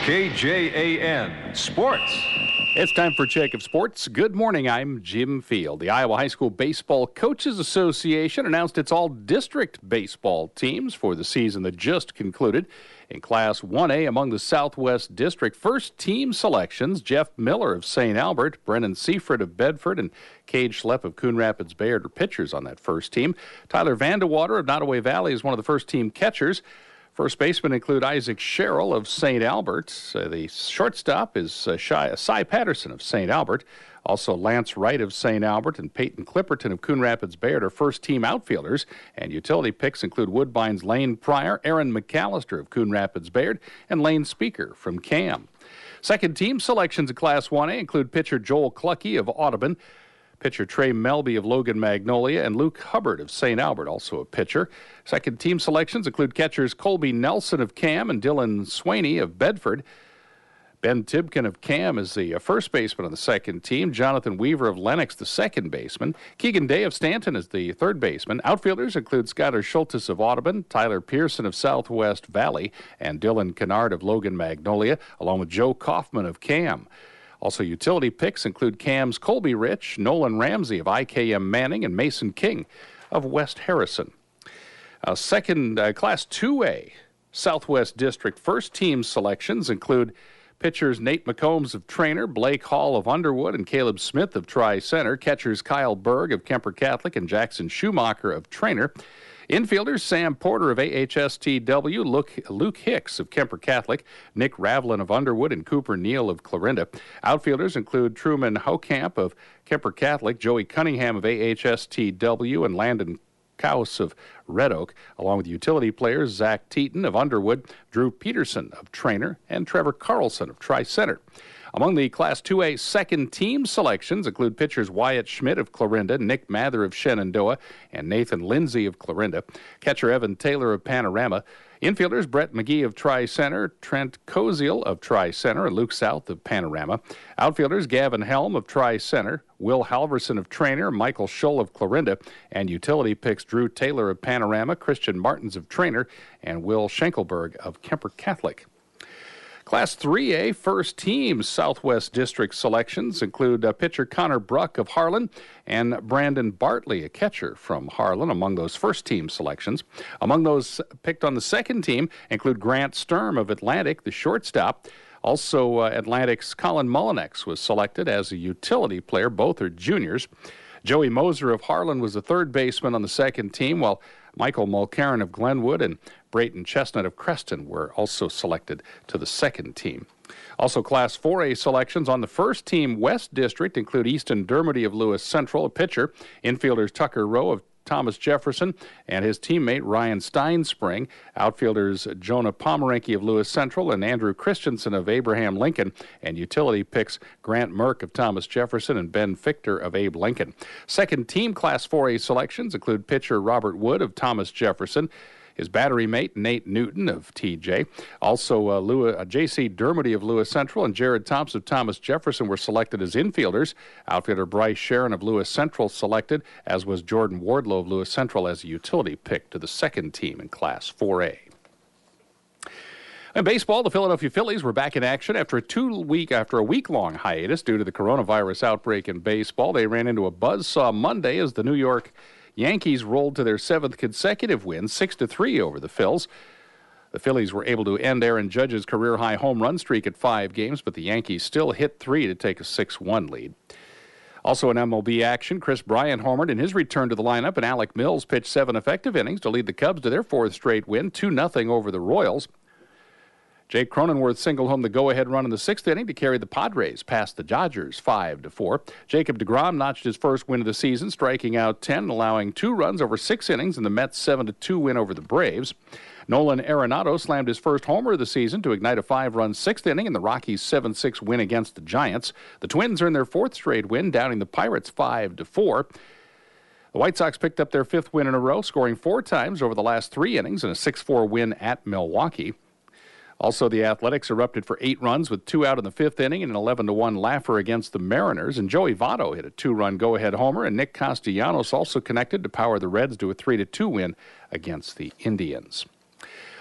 KJAN Sports. It's time for Check of Sports. Good morning, I'm Jim Field. The Iowa High School Baseball Coaches Association announced its all-district baseball teams for the season that just concluded. In Class 1A among the Southwest District, first team selections, Jeff Miller of St. Albert, Brennan Seifert of Bedford, and Cade Schlepp of Coon Rapids Bayard are pitchers on that first team. Tyler Vandewater of Nottoway Valley is one of the first team catchers. First basemen include Isaac Sherrill of St. Albert. The shortstop is Cy Patterson of St. Albert. Also, Lance Wright of St. Albert and Peyton Clipperton of Coon Rapids Bayard are first-team outfielders. And utility picks include Woodbine's Lane Pryor, Aaron McAllister of Coon Rapids Bayard, and Lane Speaker from Cam. Second-team selections in Class 1A include pitcher Joel Cluckey of Audubon, pitcher Trey Melby of Logan Magnolia, and Luke Hubbard of St. Albert, also a pitcher. Second team selections include catchers Colby Nelson of Cam and Dylan Swaney of Bedford. Ben Tibkin of Cam is the first baseman on the second team. Jonathan Weaver of Lennox, the second baseman. Keegan Day of Stanton is the third baseman. Outfielders include Skylar Schultes of Audubon, Tyler Pearson of Southwest Valley, and Dylan Kennard of Logan Magnolia, along with Joe Kaufman of Cam. Also, utility picks include Cam's Colby Rich, Nolan Ramsey of IKM Manning, and Mason King of West Harrison. Second Class 2A Southwest District first team selections include pitchers Nate McCombs of Trainer, Blake Hall of Underwood, and Caleb Smith of Tri-Center. Catchers Kyle Berg of Kemper Catholic and Jackson Schumacher of Trainer. Infielders Sam Porter of AHSTW, Luke Hicks of Kemper Catholic, Nick Ravlin of Underwood, and Cooper Neal of Clarinda. Outfielders include Truman Hokamp of Kemper Catholic, Joey Cunningham of AHSTW, and Landon Kaus of Red Oak, along with utility players Zach Teaton of Underwood, Drew Peterson of Trainer, and Trevor Carlson of Tri-Center. Among the Class 2A second-team selections include pitchers Wyatt Schmidt of Clarinda, Nick Mather of Shenandoah, and Nathan Lindsay of Clarinda. Catcher Evan Taylor of Panorama. Infielders Brett McGee of Tri-Center, Trent Koziel of Tri-Center, and Luke South of Panorama. Outfielders Gavin Helm of Tri-Center, Will Halverson of Trainer, Michael Schull of Clarinda, and utility picks Drew Taylor of Panorama, Christian Martins of Trainer, and Will Schenkelberg of Kemper Catholic. Class 3A first team Southwest District selections include pitcher Connor Bruck of Harlan and Brandon Bartley, a catcher from Harlan, among those first team selections. Among those picked on the second team include Grant Sturm of Atlantic, the shortstop. Also, Atlantic's Colin Mullinex was selected as a utility player. Both are juniors. Joey Moser of Harlan was the third baseman on the second team, while Michael Mulcairn of Glenwood and Brayton Chestnut of Creston were also selected to the second team. Also, Class 4A selections on the first team West District include Easton Dermody of Lewis Central, a pitcher, infielders Tucker Rowe of Thomas Jefferson and his teammate Ryan Steinspring, outfielders Jonah Pomeranke of Lewis Central and Andrew Christensen of Abraham Lincoln, and utility picks Grant Merck of Thomas Jefferson and Ben Fichter of Abe Lincoln. Second team Class 4A selections include pitcher Robert Wood of Thomas Jefferson, his battery mate, Nate Newton of TJ. Also, J.C. Dermody of Lewis Central and Jared Thompson of Thomas Jefferson were selected as infielders. Outfielder Bryce Sharon of Lewis Central selected, as was Jordan Wardlow of Lewis Central as a utility pick to the second team in Class 4A. In baseball, the Philadelphia Phillies were back in action after a week-long hiatus due to the coronavirus outbreak in baseball. They ran into a buzzsaw Monday as the New York Yankees rolled to their seventh consecutive win, 6-3 over the Phils. The Phillies were able to end Aaron Judge's career-high home run streak at 5 games, but the Yankees still hit 3 to take a 6-1 lead. Also in MLB action, Chris Bryant homered in his return to the lineup, and Alec Mills pitched 7 effective innings to lead the Cubs to their 4th straight win, 2-0 over the Royals. Jake Cronenworth singled home the go-ahead run in the 6th inning to carry the Padres past the Dodgers 5-4. Jacob deGrom notched his first win of the season, striking out 10 and allowing 2 runs over 6 innings in the Mets' 7-2 win over the Braves. Nolan Arenado slammed his first homer of the season to ignite a 5-run 6th inning in the Rockies' 7-6 win against the Giants. The Twins earned their 4th straight win, downing the Pirates 5-4. The White Sox picked up their 5th win in a row, scoring 4 times over the last 3 innings in a 6-4 win at Milwaukee. Also, the Athletics erupted for 8 runs with 2 out in the 5th inning and an 11-1 laugher against the Mariners. And Joey Votto hit a 2-run go-ahead homer, and Nick Castellanos also connected to power the Reds to a 3-2 win against the Indians.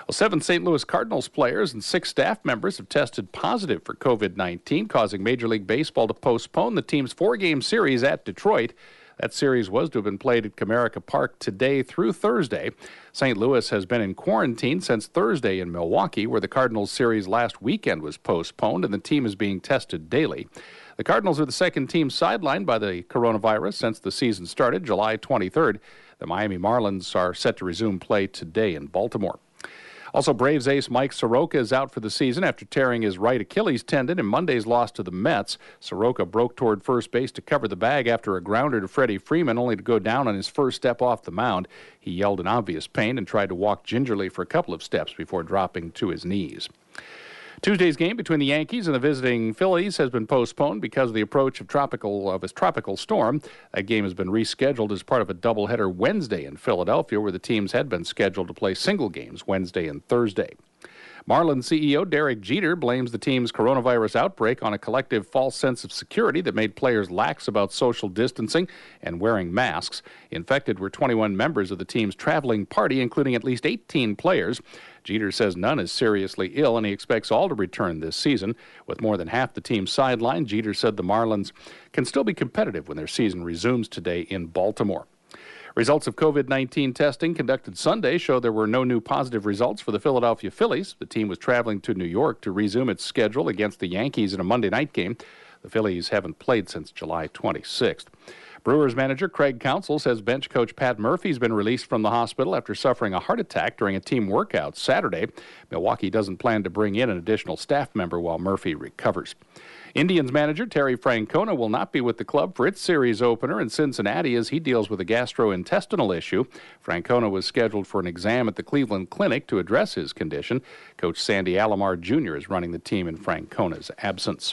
Well, 7 St. Louis Cardinals players and 6 staff members have tested positive for COVID-19, causing Major League Baseball to postpone the team's 4-game series at Detroit. That series was to have been played at Comerica Park today through Thursday. St. Louis has been in quarantine since Thursday in Milwaukee, where the Cardinals series last weekend was postponed, and the team is being tested daily. The Cardinals are the second team sidelined by the coronavirus since the season started July 23rd. The Miami Marlins are set to resume play today in Baltimore. Also, Braves ace Mike Soroka is out for the season after tearing his right Achilles tendon in Monday's loss to the Mets. Soroka broke toward first base to cover the bag after a grounder to Freddie Freeman, only to go down on his first step off the mound. He yelled in obvious pain and tried to walk gingerly for a couple of steps before dropping to his knees. Tuesday's game between the Yankees and the visiting Phillies has been postponed because of the approach of a tropical storm. That game has been rescheduled as part of a doubleheader Wednesday in Philadelphia, where the teams had been scheduled to play single games Wednesday and Thursday. Marlins CEO Derek Jeter blames the team's coronavirus outbreak on a collective false sense of security that made players lax about social distancing and wearing masks. Infected were 21 members of the team's traveling party, including at least 18 players. Jeter says none is seriously ill, and he expects all to return this season. With more than half the team sidelined, Jeter said the Marlins can still be competitive when their season resumes today in Baltimore. Results of COVID-19 testing conducted Sunday show there were no new positive results for the Philadelphia Phillies. The team was traveling to New York to resume its schedule against the Yankees in a Monday night game. The Phillies haven't played since July 26th. Brewers manager Craig Counsell says bench coach Pat Murphy's been released from the hospital after suffering a heart attack during a team workout Saturday. Milwaukee doesn't plan to bring in an additional staff member while Murphy recovers. Indians manager Terry Francona will not be with the club for its series opener in Cincinnati as he deals with a gastrointestinal issue. Francona was scheduled for an exam at the Cleveland Clinic to address his condition. Coach Sandy Alomar Jr. is running the team in Francona's absence.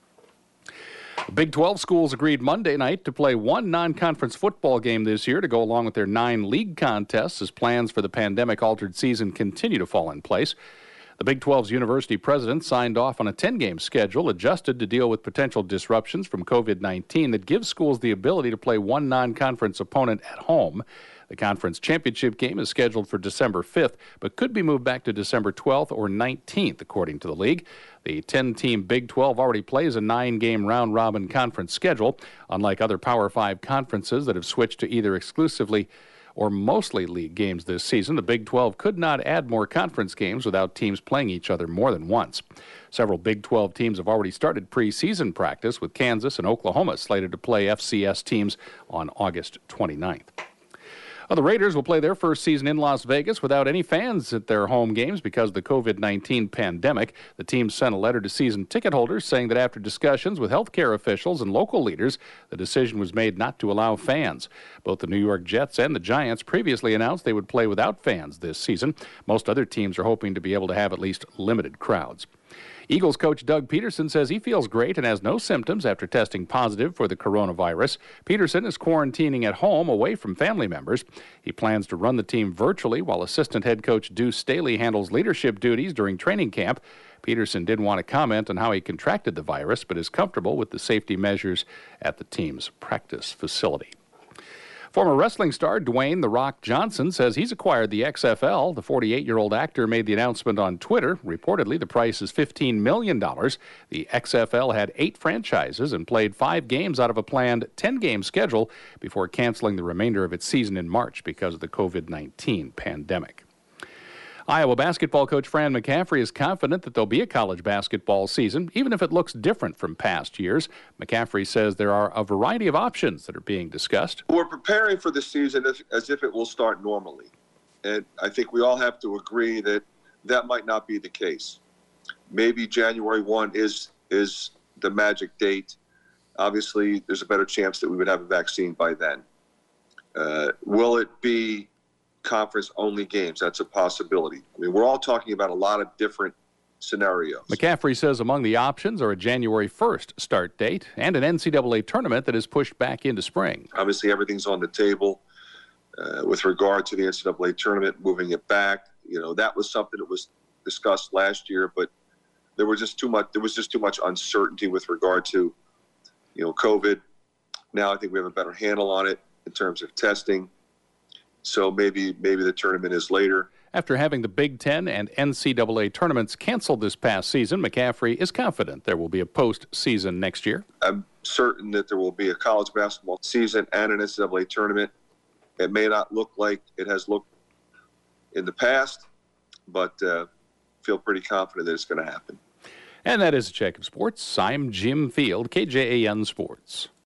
Big 12 schools agreed Monday night to play one non-conference football game this year to go along with their 9 league contests as plans for the pandemic-altered season continue to fall in place. The Big 12's university president signed off on a 10-game schedule adjusted to deal with potential disruptions from COVID-19 that gives schools the ability to play one non-conference opponent at home. The conference championship game is scheduled for December 5th, but could be moved back to December 12th or 19th, according to the league. The 10-team Big 12 already plays a 9-game round-robin conference schedule, unlike other Power 5 conferences that have switched to either exclusively or mostly league games this season. The Big 12 could not add more conference games without teams playing each other more than once. Several Big 12 teams have already started preseason practice, with Kansas and Oklahoma slated to play FCS teams on August 29th. Well, the Raiders will play their first season in Las Vegas without any fans at their home games because of the COVID-19 pandemic. The team sent a letter to season ticket holders saying that after discussions with healthcare officials and local leaders, the decision was made not to allow fans. Both the New York Jets and the Giants previously announced they would play without fans this season. Most other teams are hoping to be able to have at least limited crowds. Eagles coach Doug Peterson says he feels great and has no symptoms after testing positive for the coronavirus. Peterson is quarantining at home away from family members. He plans to run the team virtually while assistant head coach Deuce Staley handles leadership duties during training camp. Peterson didn't want to comment on how he contracted the virus, but is comfortable with the safety measures at the team's practice facility. Former wrestling star Dwayne "The Rock" Johnson says he's acquired the XFL. The 48-year-old actor made the announcement on Twitter. Reportedly, the price is $15 million. The XFL had 8 franchises and played 5 games out of a planned 10-game schedule before canceling the remainder of its season in March because of the COVID-19 pandemic. Iowa basketball coach Fran McCaffery is confident that there'll be a college basketball season, even if it looks different from past years. McCaffery says there are a variety of options that are being discussed. We're preparing for the season as if it will start normally. And I think we all have to agree that that might not be the case. Maybe January 1 is the magic date. Obviously, there's a better chance that we would have a vaccine by then. Will it be conference-only games? That's a possibility. I mean, we're all talking about a lot of different scenarios. McCaffery says among the options are a January 1st start date and an NCAA tournament that is pushed back into spring. Obviously, everything's on the table with regard to the NCAA tournament, moving it back. You know, that was something that was discussed last year, but there was just too much uncertainty with regard to, COVID. Now I think we have a better handle on it in terms of testing. So maybe the tournament is later. After having the Big Ten and NCAA tournaments canceled this past season, McCaffrey is confident there will be a postseason next year. I'm certain that there will be a college basketball season and an NCAA tournament. It may not look like it has looked in the past, but feel pretty confident that it's going to happen. And that is a check of sports. I'm Jim Field, KJAN Sports.